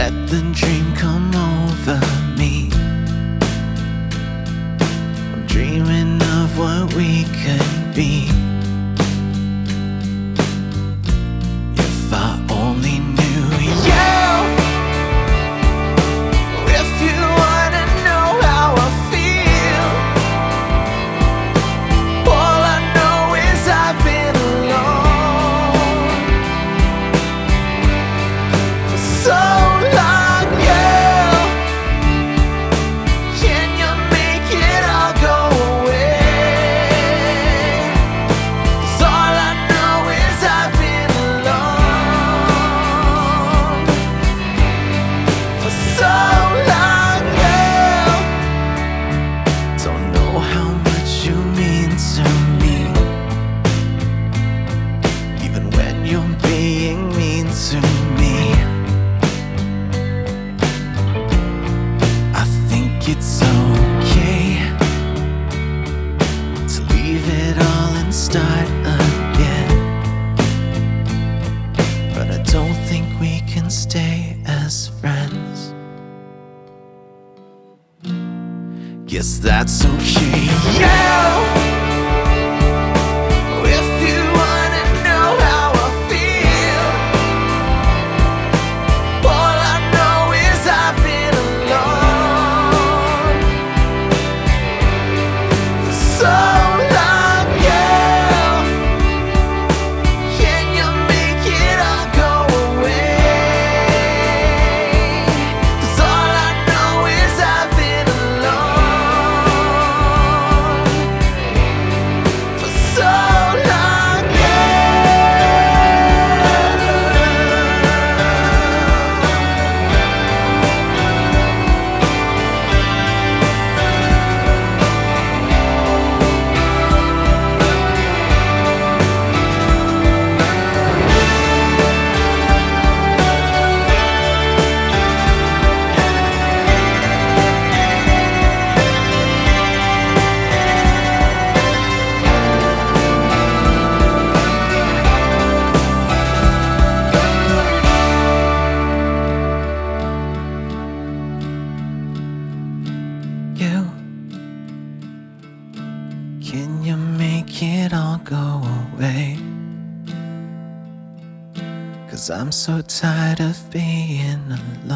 let the dream come over me. I'm dreaming of what we could be. If I only knew you. If you wanna know how I feel, all I know is I've been alone for so long, girl. Can you make it all go away? 'Cause all I know is I've been alone for so long, girl. Don't know how much you mean to me, even when you're being mean to me. I think it's okay to leave it all and start again, but I don't think we can stay as friends. Guess that's okay. Yeah. If you wanna know how I feel, all I know is I've been alone for so long, girl. Can you make it all go away? 'Cause all I know is I've been alone for so long, you. Can you make it all go away? 'Cause I'm so tired of being alone.